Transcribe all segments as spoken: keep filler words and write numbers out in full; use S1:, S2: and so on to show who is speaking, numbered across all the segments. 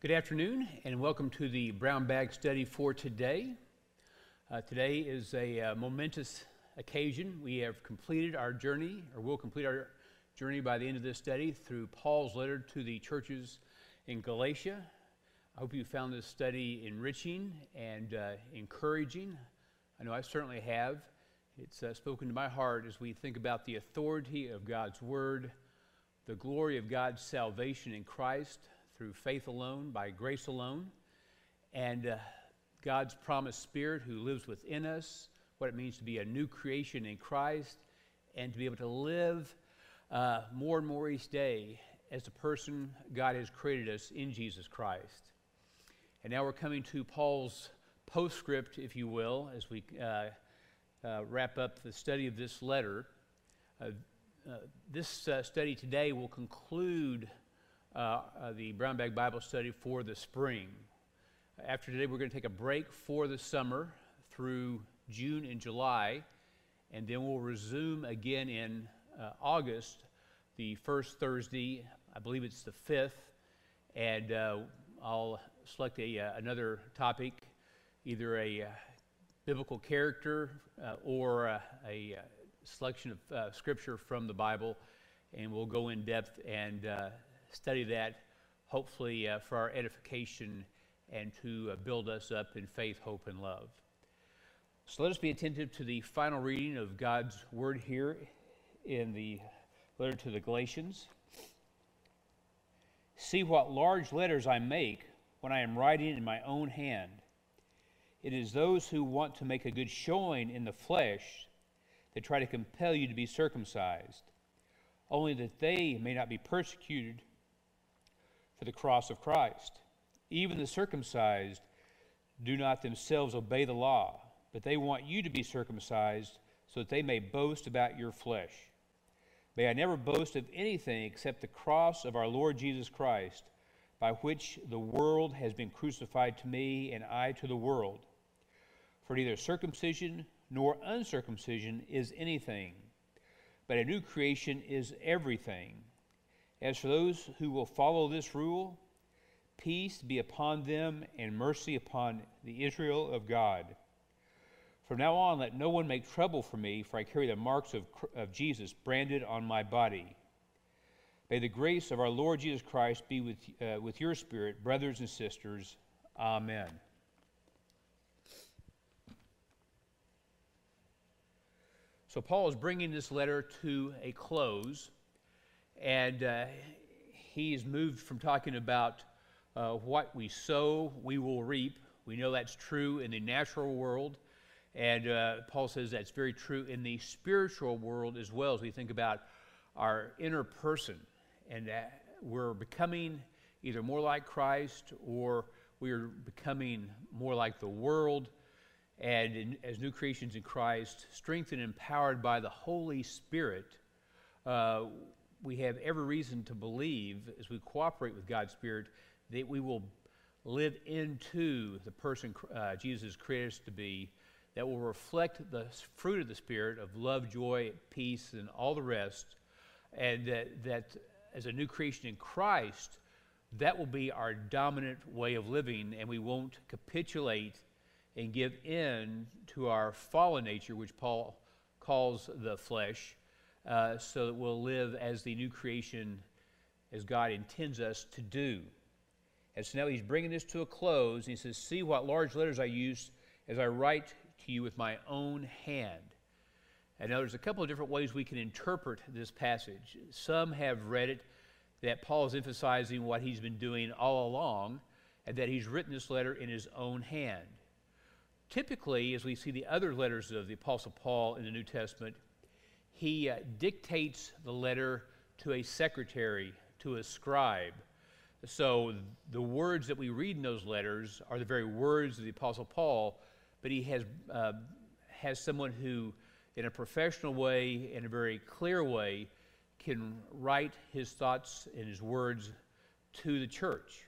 S1: Good afternoon, and welcome to the Brown Bag Study for today. Uh, today is a uh, momentous occasion. We have completed our journey, or will complete our journey by the end of this study through Paul's letter to the churches in Galatia. I hope you found this study enriching and uh, encouraging. I know I certainly have. It's uh, spoken to my heart as we think about the authority of God's Word, the glory of God's salvation in Christ, through faith alone, by grace alone, and uh, God's promised Spirit who lives within us, what it means to be a new creation in Christ, and to be able to live uh, more and more each day as the person God has created us in Jesus Christ. And now we're coming to Paul's postscript, if you will, as we uh, uh, wrap up the study of this letter. Uh, uh, this uh, study today will conclude Uh, uh, the Brown Bag Bible Study for the spring. After today, we're going to take a break for the summer through June and July, and then we'll resume again in uh, August, the first Thursday, I believe it's the fifth, and uh, I'll select a, uh, another topic, either a uh, biblical character uh, or uh, a uh, selection of uh, scripture from the Bible, and we'll go in depth and uh, study that, hopefully uh, for our edification and to uh, build us up in faith, hope, and love. So let us be attentive to the final reading of God's Word here in the letter to the Galatians. See what large letters I make when I am writing in my own hand. It is those who want to make a good showing in the flesh that try to compel you to be circumcised, only that they may not be persecuted for the cross of Christ. Even the circumcised do not themselves obey the law, but they want you to be circumcised so that they may boast about your flesh. May I never boast of anything except the cross of our Lord Jesus Christ, by which the world has been crucified to me and I to the world. For neither circumcision nor uncircumcision is anything, but a new creation is everything. As for those who will follow this rule, peace be upon them and mercy upon the Israel of God. From now on, let no one make trouble for me, for I carry the marks of, of Jesus branded on my body. May the grace of our Lord Jesus Christ be with, uh, with your spirit, brothers and sisters. Amen. So Paul is bringing this letter to a close, and uh, he's moved from talking about uh, what we sow, we will reap. We know that's true in the natural world, and uh, Paul says that's very true in the spiritual world as well, as we think about our inner person, and uh, we're becoming either more like Christ or we're becoming more like the world. And in, as new creations in Christ, strengthened and empowered by the Holy Spirit, uh, we have every reason to believe, as we cooperate with God's Spirit, that we will live into the person uh, Jesus created us to be, that will reflect the fruit of the Spirit of love, joy, peace, and all the rest, and that, that as a new creation in Christ, that will be our dominant way of living, and we won't capitulate and give in to our fallen nature, which Paul calls the flesh, uh, so that we'll live as the new creation as God intends us to do. And so now he's bringing this to a close, and he says, see what large letters I use as I write to you with my own hand. And now there's a couple of different ways we can interpret this passage. Some have read it that Paul is emphasizing what he's been doing all along, and that he's written this letter in his own hand. Typically, as we see the other letters of the Apostle Paul in the New Testament, he uh, dictates the letter to a secretary, to a scribe. So the words that we read in those letters are the very words of the Apostle Paul, but he has, uh, has someone who, in a professional way, in a very clear way, can write his thoughts and his words to the church.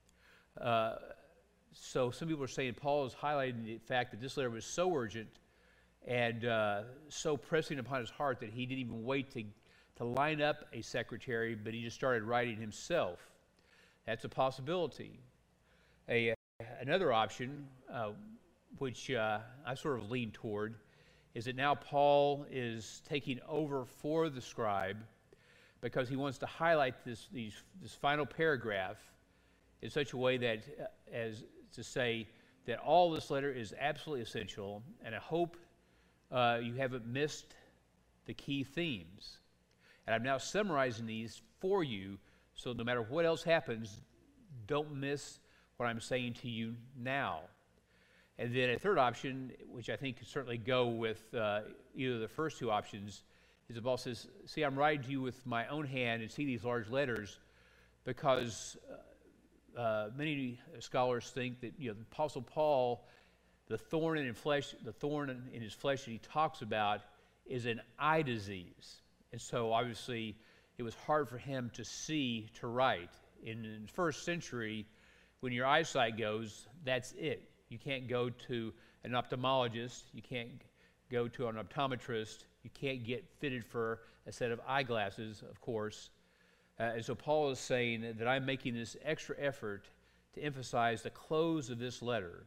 S1: Uh, So some people are saying Paul is highlighting the fact that this letter was so urgent and uh, so pressing upon his heart that he didn't even wait to, to line up a secretary, but he just started writing himself. That's a possibility. A, another option, uh, which uh, I sort of lean toward, is that now Paul is taking over for the scribe because he wants to highlight this, these, this final paragraph in such a way that, uh, as to say that all this letter is absolutely essential, and I hope uh, you haven't missed the key themes. And I'm now summarizing these for you, so no matter what else happens, don't miss what I'm saying to you now. And then a third option, which I think could certainly go with uh, either of the first two options, is that Paul says, see, I'm writing to you with my own hand, and see these large letters, because uh, uh, many scholars think that, you know, the Apostle Paul, the thorn in his flesh, the thorn in, in his flesh that he talks about is an eye disease. And so obviously it was hard for him to see, to write. In, in the first century, when your eyesight goes, that's it. You can't go to an ophthalmologist, you can't go to an optometrist, you can't get fitted for a set of eyeglasses, of course. Uh, and so Paul is saying that I'm making this extra effort to emphasize the close of this letter.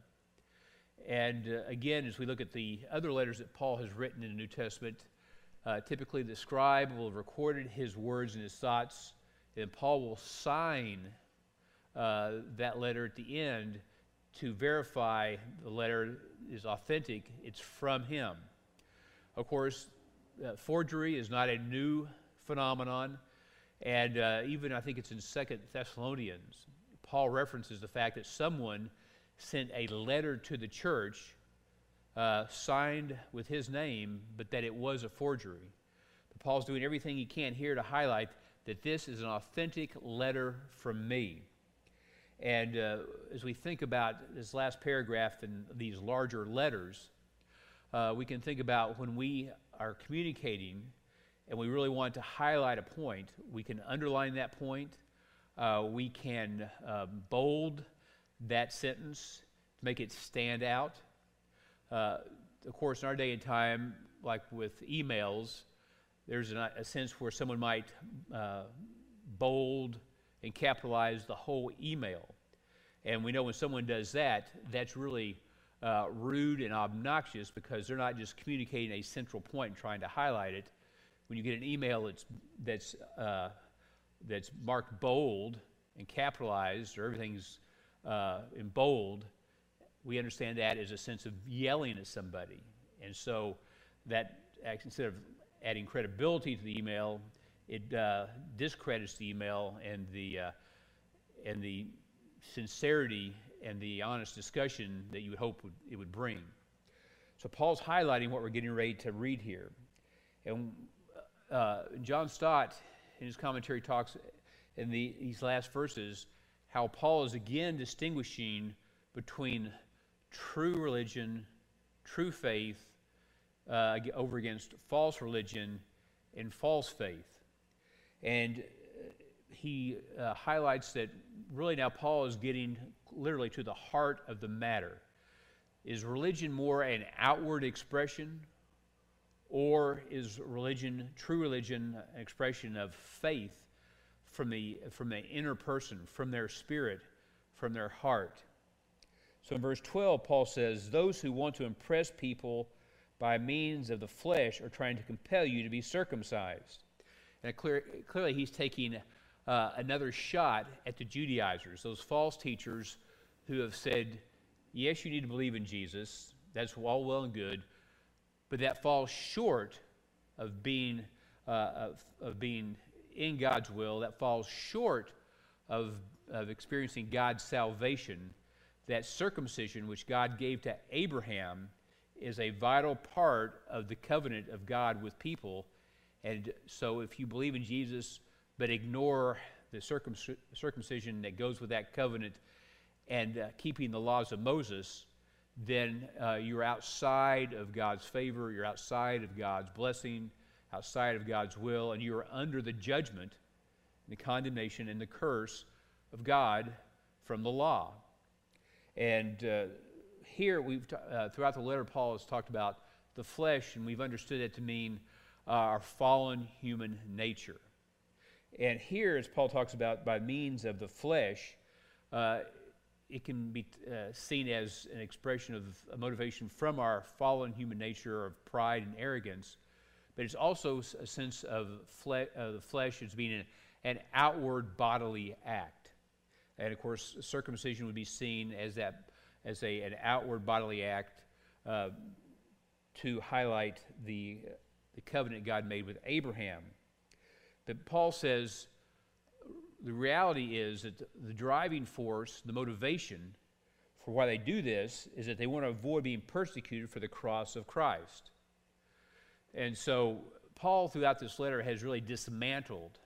S1: And uh, again, as we look at the other letters that Paul has written in the New Testament, uh, typically the scribe will have recorded his words and his thoughts, and Paul will sign uh, that letter at the end to verify the letter is authentic, it's from him. Of course, uh, forgery is not a new phenomenon, and uh, even I think it's in Second Thessalonians, Paul references the fact that someone sent a letter to the church uh, signed with his name, but that it was a forgery. But Paul's doing everything he can here to highlight that this is an authentic letter from me. And uh, as we think about this last paragraph and these larger letters, uh, we can think about when we are communicating and we really want to highlight a point, we can underline that point, uh, we can uh, bold that sentence to make it stand out. Uh, of course, in our day and time, like with emails, there's a, a sense where someone might uh, bold and capitalize the whole email. And we know when someone does that, that's really uh, rude and obnoxious because they're not just communicating a central point and trying to highlight it. When you get an email that's, that's, uh, that's marked bold and capitalized, or everything's uh, in bold, we understand that as a sense of yelling at somebody. And so that, instead of adding credibility to the email, it uh, discredits the email and the uh, and the sincerity and the honest discussion that you would hope would, it would bring. So Paul's highlighting what we're getting ready to read here. And uh, John Stott, in his commentary, talks in the, these last verses how Paul is again distinguishing between true religion, true faith, uh, over against false religion and false faith. And he uh, highlights that really now Paul is getting literally to the heart of the matter. Is religion more an outward expression, or is religion, true religion, an expression of faith from the, from the inner person, from their spirit, from their heart? So in verse twelve, Paul says, those who want to impress people by means of the flesh are trying to compel you to be circumcised. And clear, clearly he's taking uh, another shot at the Judaizers, those false teachers who have said, yes, you need to believe in Jesus, that's all well and good, but that falls short of being, uh, of, of being in God's will, that falls short of, of experiencing God's salvation. That circumcision which God gave to Abraham is a vital part of the covenant of God with people. And so if you believe in Jesus but ignore the circumc- circumcision that goes with that covenant and uh, keeping the laws of Moses, then uh, you're outside of God's favor, you're outside of God's blessing, outside of God's will, and you're under the judgment, the condemnation, and the curse of God from the law. And uh, here, we've t- uh, throughout the letter, Paul has talked about the flesh, and we've understood it to mean uh, our fallen human nature. And here, as Paul talks about by means of the flesh, uh, it can be uh, seen as an expression of a motivation from our fallen human nature of pride and arrogance, but it's also a sense of fle- uh, the flesh as being an, an outward bodily act. And of course, circumcision would be seen as that as a, an outward bodily act uh, to highlight the, the covenant God made with Abraham. But Paul says the reality is that the, the driving force, the motivation for why they do this is that they want to avoid being persecuted for the cross of Christ. And so Paul, throughout this letter, has really dismantled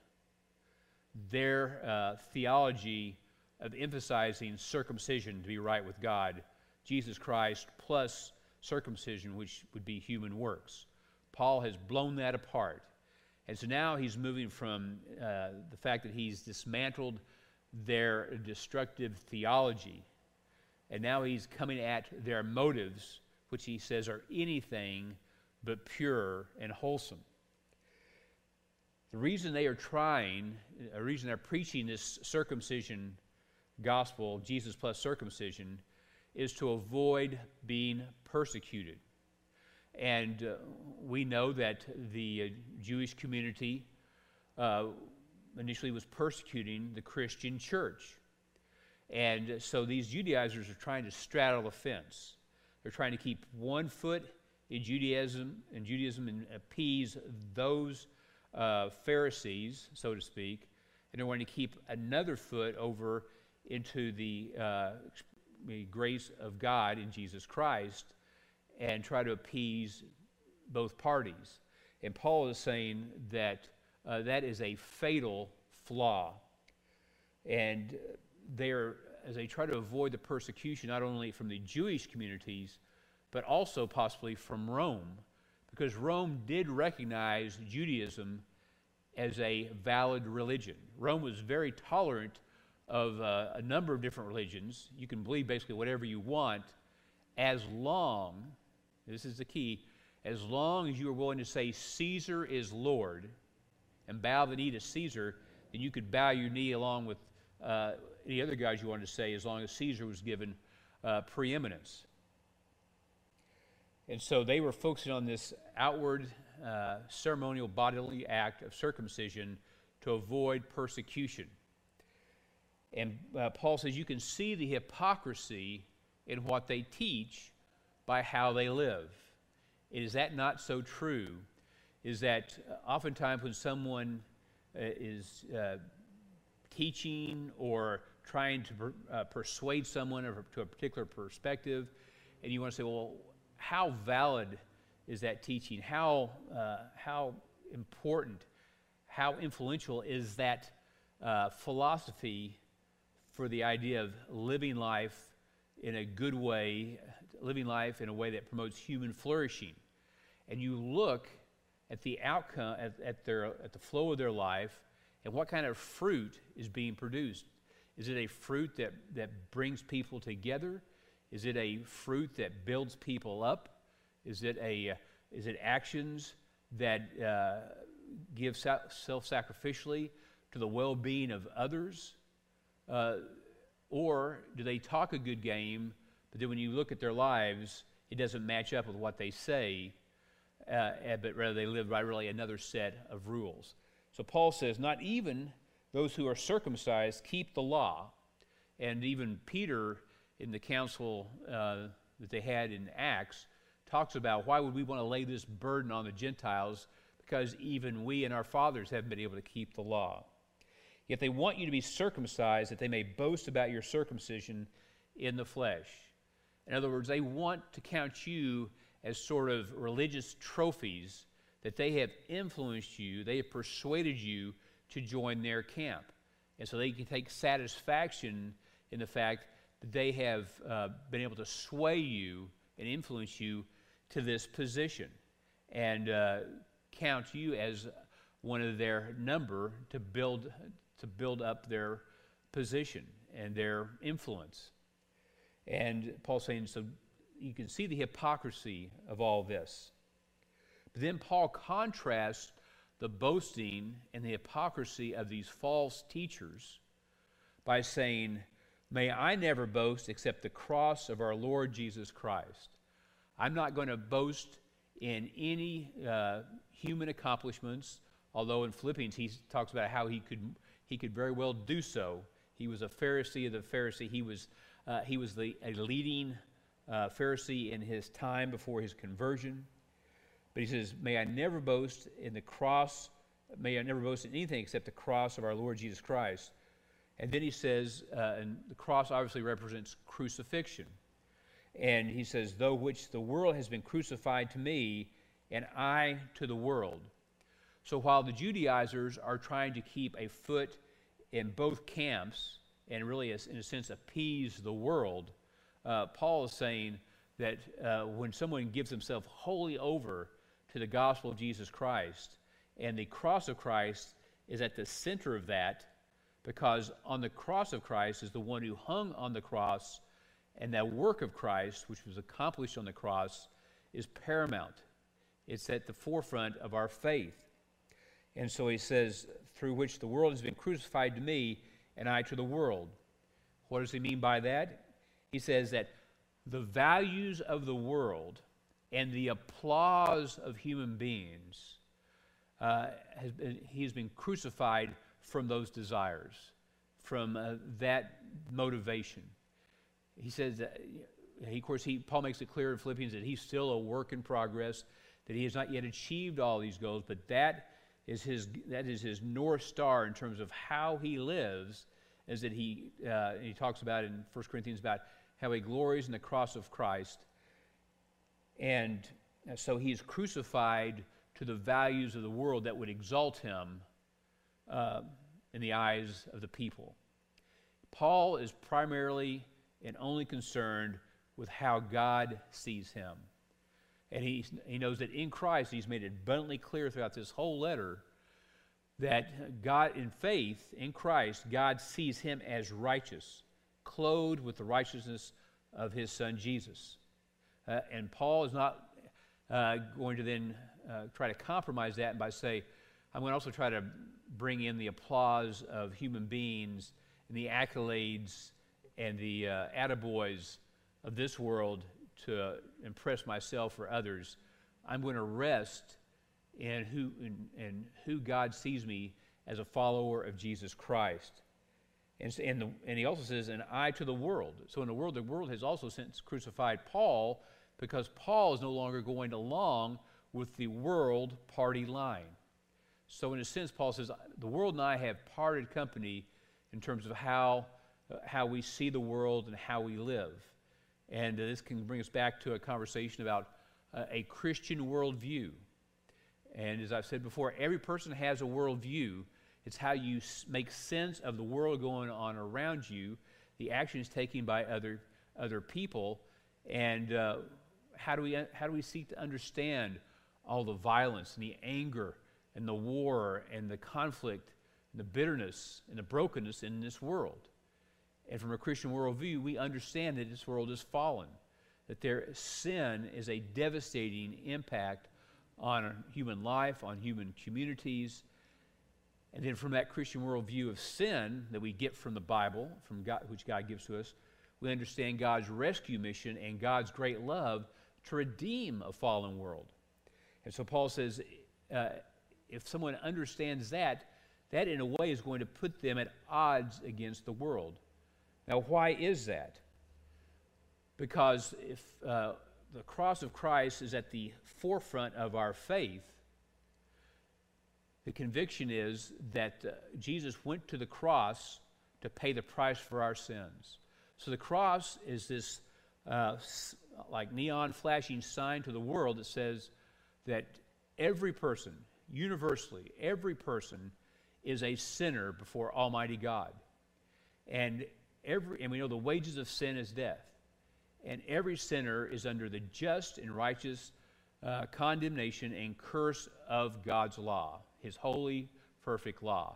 S1: their uh, theology of emphasizing circumcision to be right with God, Jesus Christ plus circumcision, which would be human works. Paul has blown that apart. And so now he's moving from uh, the fact that he's dismantled their destructive theology, and now he's coming at their motives, which he says are anything but pure and wholesome. The reason they are trying, the reason they're preaching this circumcision gospel, Jesus plus circumcision, is to avoid being persecuted. And uh, we know that the uh, Jewish community uh, initially was persecuting the Christian church. And so these Judaizers are trying to straddle the fence. They're trying to keep one foot in Judaism and Judaism and appease those uh, Pharisees, so to speak, and they're wanting to keep another foot over into the, uh, the grace of God in Jesus Christ and try to appease both parties. And Paul is saying that uh, that is a fatal flaw. And they are, as they try to avoid the persecution, not only from the Jewish communities, but also possibly from Rome, because Rome did recognize Judaism as a valid religion. Rome was very tolerant of uh, a number of different religions. You can believe basically whatever you want, as long, this is the key, as long as you are willing to say Caesar is Lord and bow the knee to Caesar, then you could bow your knee along with uh, any other gods you wanted to say, as long as Caesar was given uh, preeminence. And so they were focusing on this outward uh, ceremonial bodily act of circumcision to avoid persecution. And uh, Paul says you can see the hypocrisy in what they teach by how they live. Is that not so true? Is that uh, oftentimes when someone uh, is uh, teaching or trying to per, uh, persuade someone or to a particular perspective, and you want to say, well, how valid is that teaching? How, uh, how important, how influential is that uh, philosophy for the idea of living life in a good way, living life in a way that promotes human flourishing? And you look at the outcome, at, at, their, at the flow of their life, and what kind of fruit is being produced. Is it a fruit that, that brings people together? Is it a fruit that builds people up? Is it, a, uh, is it actions that uh, give sa- self-sacrificially to the well-being of others? Uh, or do they talk a good game, but then when you look at their lives, it doesn't match up with what they say, uh, but rather they live by really another set of rules? So Paul says, not even those who are circumcised keep the law. And even Peter, in the council uh, that they had in Acts, talks about why would we want to lay this burden on the Gentiles, because even we and our fathers haven't been able to keep the law. Yet they want you to be circumcised that they may boast about your circumcision in the flesh. In other words, they want to count you as sort of religious trophies, that they have influenced you, they have persuaded you to join their camp. And so they can take satisfaction in the fact that they have uh, been able to sway you and influence you to this position and uh, count you as one of their number to build to build up their position and their influence. And Paul's saying, so you can see the hypocrisy of all this. But then Paul contrasts the boasting and the hypocrisy of these false teachers by saying, may I never boast except the cross of our Lord Jesus Christ. I'm not going to boast in any uh, human accomplishments, although in Philippians he talks about how he could he could very well do so. He was a Pharisee of the Pharisee. He was uh, he was the a leading uh, Pharisee in his time before his conversion. But he says, may I never boast in the cross, may I never boast in anything except the cross of our Lord Jesus Christ. And then he says, uh, and the cross obviously represents crucifixion. And he says, though which the world has been crucified to me, and I to the world. So while the Judaizers are trying to keep a foot in both camps, and really, in a sense, appease the world, uh, Paul is saying that uh, when someone gives himself wholly over to the gospel of Jesus Christ, and the cross of Christ is at the center of that, because on the cross of Christ is the one who hung on the cross, and that work of Christ, which was accomplished on the cross, is paramount. It's at the forefront of our faith. And so he says, through which the world has been crucified to me, and I to the world. What does he mean by that? He says that the values of the world and the applause of human beings, uh, has been, he has been crucified from those desires, from uh, that motivation. He says, that, he, of course, he, Paul makes it clear in Philippians that he's still a work in progress, that he has not yet achieved all these goals, but that is his, that is his North Star in terms of how he lives, is that he, uh, he talks about in First Corinthians about how he glories in the cross of Christ. And so he's crucified to the values of the world that would exalt him uh, in the eyes of the people. Paul is primarily and only concerned with how God sees him. And he, he knows that in Christ, he's made it abundantly clear throughout this whole letter that God, in faith, in Christ, God sees him as righteous, clothed with the righteousness of his son Jesus. Uh, and Paul is not uh, going to then uh, try to compromise that by say, I'm going to also try to bring in the applause of human beings and the accolades and the uh, attaboys of this world to impress myself or others. I'm going to rest in who, in, in who God sees me as a follower of Jesus Christ. And, and, the, and he also says, and I to the world. So in the world, the world has also since crucified Paul, because Paul is no longer going along with the world party line. So in a sense, Paul says, the world and I have parted company in terms of how, uh, how we see the world and how we live. And uh, this can bring us back to a conversation about uh, a Christian worldview. And as I've said before, every person has a worldview. It's how you s- make sense of the world going on around you, the actions taken by other, other people, and uh, how do we, how do we seek to understand all the violence and the anger and the war and the conflict and the bitterness and the brokenness in this world. And from a Christian worldview, we understand that this world is fallen, that their sin is a devastating impact on human life, on human communities. And then from that Christian worldview of sin that we get from the Bible, from God, which God gives to us, we understand God's rescue mission and God's great love to redeem a fallen world. And so Paul says, uh, if someone understands that, that in a way is going to put them at odds against the world. Now, why is that? Because if uh, the cross of Christ is at the forefront of our faith, the conviction is that uh, Jesus went to the cross to pay the price for our sins. So the cross is this uh, like neon flashing sign to the world that says that every person, universally, every person is a sinner before Almighty God. And every and we know the wages of sin is death. And every sinner is under the just and righteous uh, condemnation and curse of God's law, his holy, perfect law.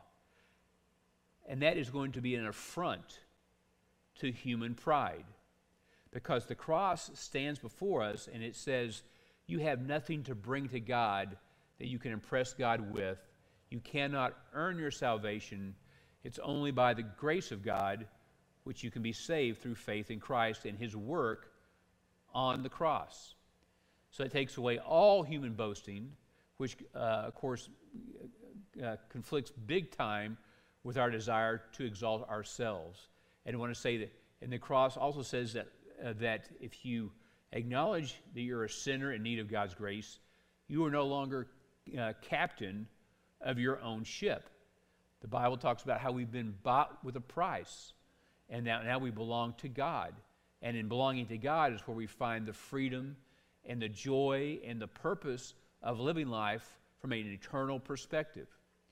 S1: And that is going to be an affront to human pride, because the cross stands before us and it says, you have nothing to bring to God that you can impress God with. You cannot earn your salvation. It's only by the grace of God which you can be saved through faith in Christ and his work on the cross. So it takes away all human boasting, which, uh, of course, uh, conflicts big time with our desire to exalt ourselves. And I want to say that, and the cross also says that, uh, that if you acknowledge that you're a sinner in need of God's grace, you are no longer uh, captain of your own ship. The Bible talks about how we've been bought with a price, and now, now we belong to God. And in belonging to God is where we find the freedom and the joy and the purpose of living life from an eternal perspective.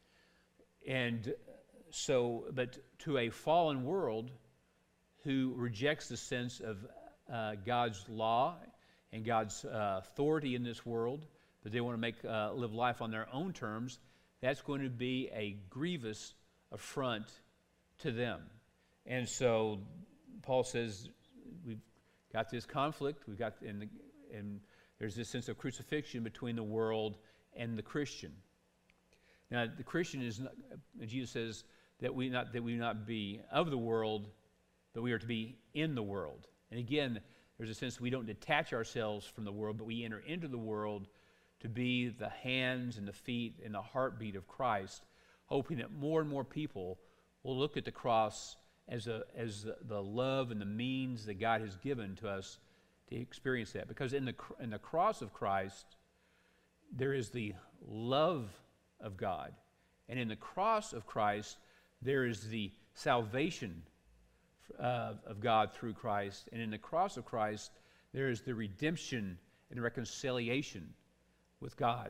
S1: And so, but to a fallen world who rejects the sense of uh, God's law and God's uh, authority in this world, that they want to make uh, live life on their own terms, that's going to be a grievous affront to them. And so Paul says we've got this conflict, we've got, and, the, and there's this sense of crucifixion between the world and the Christian. Now, the Christian is not, Jesus says that we not that we not be of the world, but we are to be in the world. And again, there's a sense that we don't detach ourselves from the world, but we enter into the world to be the hands and the feet and the heartbeat of Christ, hoping that more and more people will look at the cross as a as the, the love and the means that God has given to us to experience that. Because in the in the cross of Christ, there is the love of God, and in the cross of Christ, there is the salvation uh, of God through Christ, and in the cross of Christ, there is the redemption and reconciliation with God.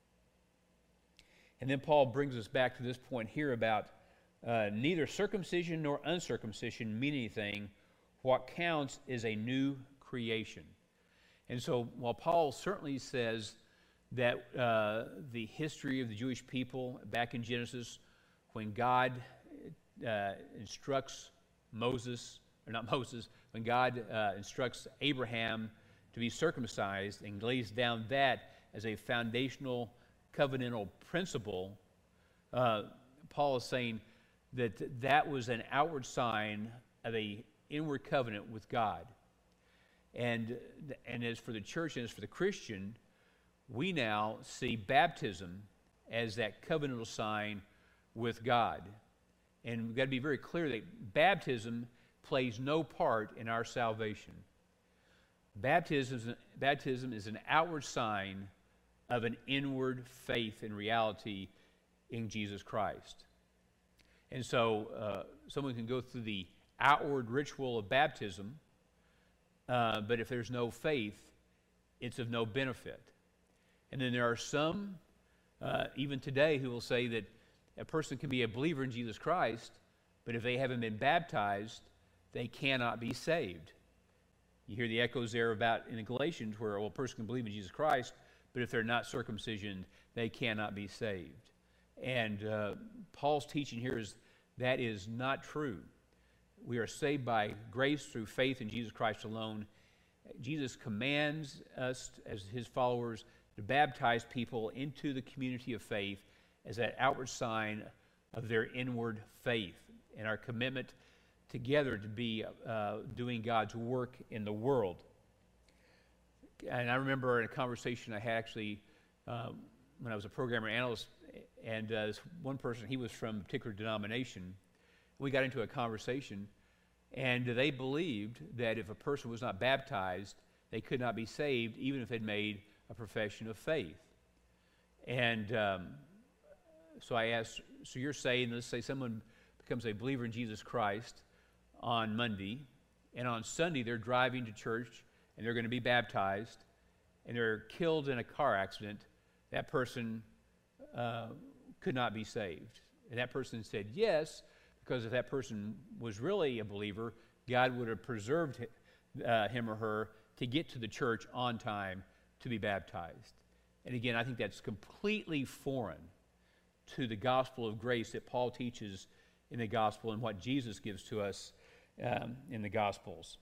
S1: And then Paul brings us back to this point here about uh, neither circumcision nor uncircumcision mean anything. What counts is a new creation. And so while Paul certainly says that uh, the history of the Jewish people back in Genesis, when God uh, instructs Moses, or not Moses, when God uh, instructs Abraham to be circumcised and lays down that as a foundational covenantal principle, uh, Paul is saying that that was an outward sign of an inward covenant with God. And, and as for the church and as for the Christian, we now see baptism as that covenantal sign with God. And we've got to be very clear that baptism plays no part in our salvation. Baptism, baptism is an outward sign of an inward faith and reality in Jesus Christ. And so uh, someone can go through the outward ritual of baptism, uh, but if there's no faith, it's of no benefit. And then there are some, uh, even today, who will say that a person can be a believer in Jesus Christ, but if they haven't been baptized, they cannot be saved. You hear the echoes there about in the Galatians where, well, a person can believe in Jesus Christ, but if they're not circumcision, they cannot be saved. And uh, Paul's teaching here is that is not true. We are saved by grace through faith in Jesus Christ alone. Jesus commands us as his followers to baptize people into the community of faith as that outward sign of their inward faith and our commitment together to be uh, doing God's work in the world. And I remember in a conversation I had actually um, when I was a programmer analyst, and uh, this one person, he was from a particular denomination. We got into a conversation, and they believed that if a person was not baptized, they could not be saved, even if they'd made a profession of faith. And um, so I asked, so you're saying, let's say someone becomes a believer in Jesus Christ on Monday, and on Sunday they're driving to church, and they're going to be baptized, and they're killed in a car accident, that person uh, could not be saved. And that person said yes, because if that person was really a believer, God would have preserved uh, him or her to get to the church on time to be baptized. And again, I think that's completely foreign to the gospel of grace that Paul teaches in the gospel and what Jesus gives to us um, in the gospels.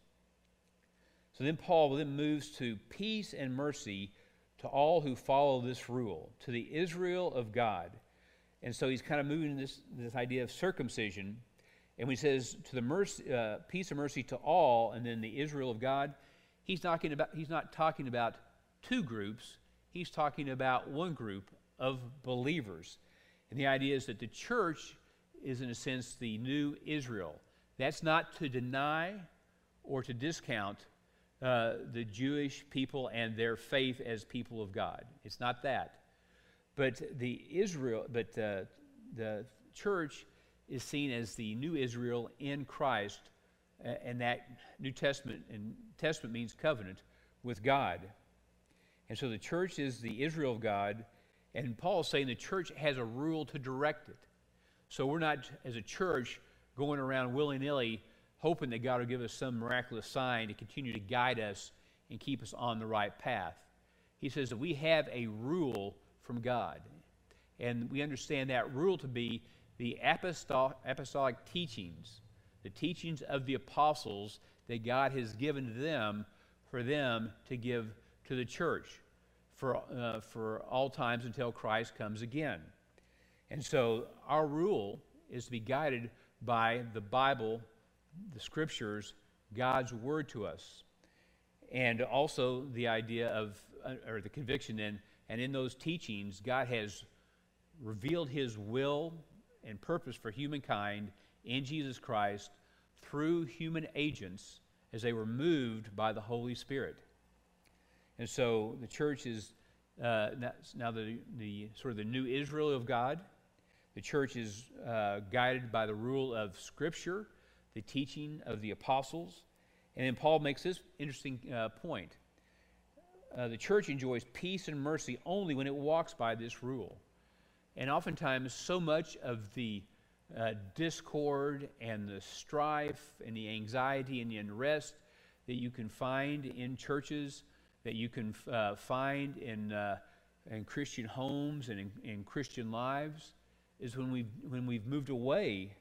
S1: So then Paul then moves to peace and mercy to all who follow this rule, to the Israel of God. And so he's kind of moving this, this idea of circumcision, And when he says to the mercy, uh, peace and mercy to all, and then the Israel of God, he's talking about he's not talking about two groups. He's talking about one group of believers. And the idea is that the church is, in a sense, the new Israel. That's not to deny or to discount uh, the Jewish people and their faith as people of God. It's not that. But the Israel, but uh, the church is seen as the new Israel in Christ, uh, and that New Testament, and Testament means covenant with God. And so the church is the Israel of God, and Paul is saying the church has a rule to direct it. So we're not, as a church, going around willy-nilly hoping that God will give us some miraculous sign to continue to guide us and keep us on the right path. He says that we have a rule from God, and we understand that rule to be the apostolic, apostolic teachings, the teachings of the apostles that God has given to them for them to give to the church for, uh, for all times until Christ comes again. And so our rule is to be guided by the Bible, the Scriptures, God's Word to us. And also the idea of, uh, or the conviction then, and in those teachings, God has revealed His will and purpose for humankind in Jesus Christ through human agents as they were moved by the Holy Spirit. And so the church is uh, now the, the sort of the new Israel of God. The church is uh, guided by the rule of Scripture, the teaching of the apostles. And then Paul makes this interesting uh, point. Uh, the church enjoys peace and mercy only when it walks by this rule. And oftentimes, so much of the uh, discord and the strife and the anxiety and the unrest that you can find in churches, that you can uh, find in, uh, in Christian homes and in, in Christian lives, is when we've, when we've moved away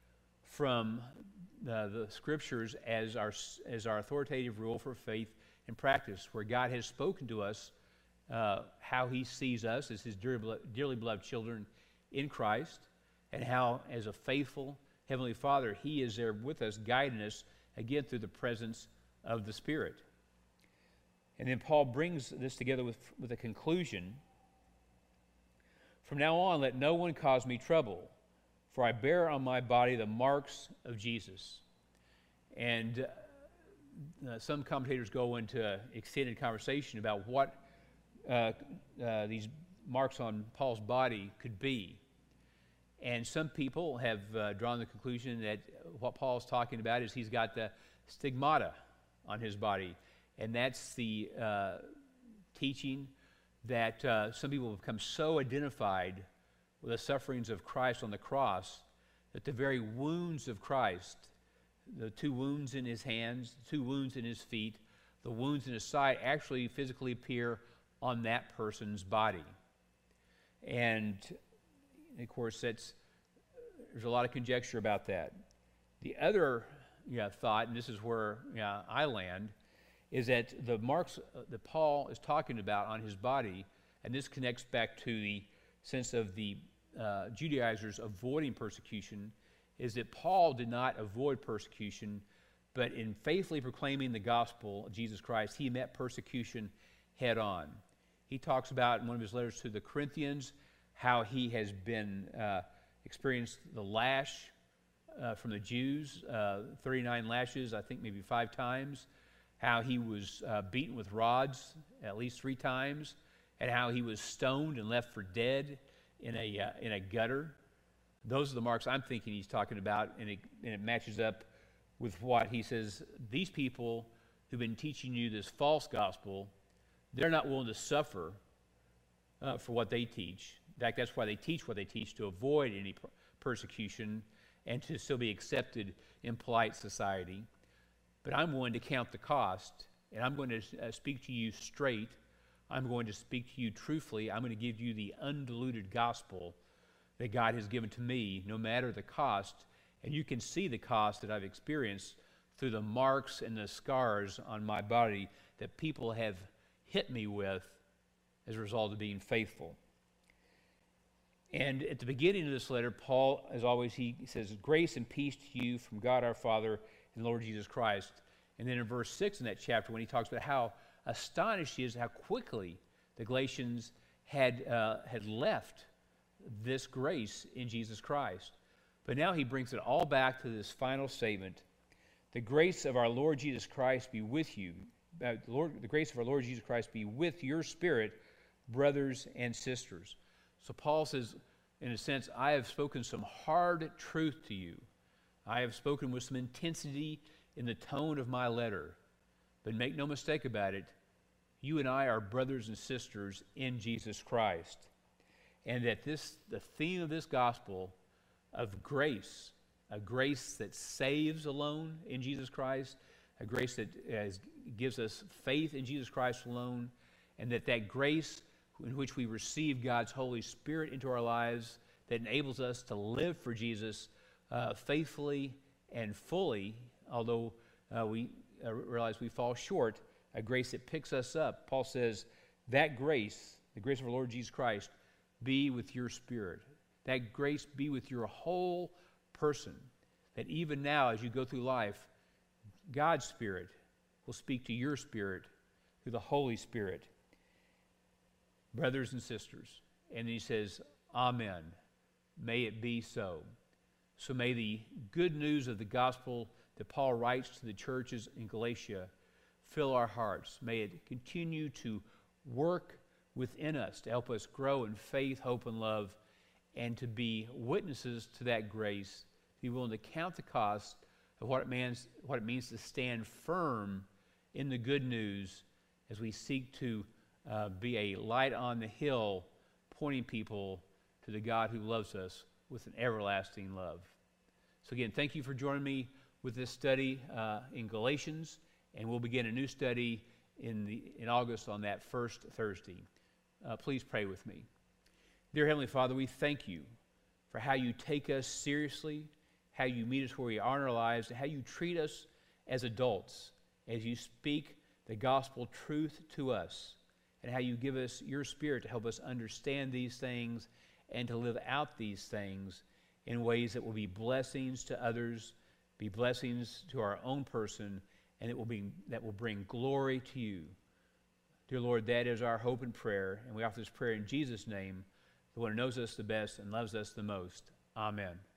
S1: from uh, the Scriptures as our, as our authoritative rule for faith and practice, where God has spoken to us uh, how He sees us as His dearly, dearly beloved children in Christ, and how, as a faithful Heavenly Father, He is there with us, guiding us, again, through the presence of the Spirit. And then Paul brings this together with, with a conclusion. From now on, let no one cause me trouble, for I bear on my body the marks of Jesus. And uh, some commentators go into extended conversation about what uh, uh, these marks on Paul's body could be. And some people have uh, drawn the conclusion that what Paul's talking about is he's got the stigmata on his body. And that's the uh, teaching that uh, some people have become so identified with the sufferings of Christ on the cross that the very wounds of Christ, the two wounds in his hands, the two wounds in his feet, the wounds in his side, actually physically appear on that person's body. And, of course, that's, there's a lot of conjecture about that. The other yeah, thought, and this is where yeah, I land, is that the marks that Paul is talking about on his body, and this connects back to the sense of the uh, Judaizers avoiding persecution, is that Paul did not avoid persecution, but in faithfully proclaiming the gospel of Jesus Christ, he met persecution head on. He talks about in one of his letters to the Corinthians how he has been uh, experienced the lash uh, from the Jews, uh, thirty-nine lashes, I think maybe five times, how he was uh, beaten with rods at least three times, and how he was stoned and left for dead in a uh, in a gutter. Those are the marks I'm thinking he's talking about, and it, and it matches up with what he says. These people who've been teaching you this false gospel, they're not willing to suffer uh, for what they teach. In fact, that's why they teach what they teach, to avoid any per- persecution and to still be accepted in polite society. But I'm willing to count the cost, and I'm going to uh, speak to you straight. I'm going to speak to you truthfully. I'm going to give you the undiluted gospel that God has given to me, no matter the cost. And you can see the cost that I've experienced through the marks and the scars on my body that people have hit me with as a result of being faithful. And at the beginning of this letter, Paul, as always, he says, grace and peace to you from God our Father and the Lord Jesus Christ. And then in verse six in that chapter, when he talks about how astonished he is, how quickly the Galatians had, uh, had left this grace in Jesus Christ. But now he brings it all back to this final statement. The grace of our Lord Jesus Christ be with you. Uh, the, Lord, the grace of our Lord Jesus Christ be with your spirit, brothers and sisters. So Paul says, in a sense, I have spoken some hard truth to you. I have spoken with some intensity in the tone of my letter. But make no mistake about it, you and I are brothers and sisters in Jesus Christ. And that this, the theme of this gospel of grace, a grace that saves alone in Jesus Christ, a grace that has, gives us faith in Jesus Christ alone, and that that grace in which we receive God's Holy Spirit into our lives that enables us to live for Jesus uh, faithfully and fully, although uh, we uh, realize we fall short, a grace that picks us up. Paul says, that grace, the grace of our Lord Jesus Christ, be with your spirit. That grace be with your whole person. That even now, as you go through life, God's Spirit will speak to your spirit through the Holy Spirit. Brothers and sisters. And he says, Amen. May it be so. So may the good news of the gospel that Paul writes to the churches in Galatia fill our hearts. May it continue to work within us to help us grow in faith, hope, and love, and to be witnesses to that grace, to be willing to count the cost of what it means, what it means to stand firm in the good news as we seek to uh, be a light on the hill, pointing people to the God who loves us with an everlasting love. So again, thank you for joining me with this study uh, in Galatians, and we'll begin a new study in, the, in August on that first Thursday. Uh, please pray with me. Dear Heavenly Father, we thank you for how you take us seriously, how you meet us where we are in our lives, and how you treat us as adults, as you speak the gospel truth to us, and how you give us your Spirit to help us understand these things and to live out these things in ways that will be blessings to others, be blessings to our own person, and it will be, that will bring glory to you. Dear Lord, that is our hope and prayer, and we offer this prayer in Jesus' name, the one who knows us the best and loves us the most. Amen.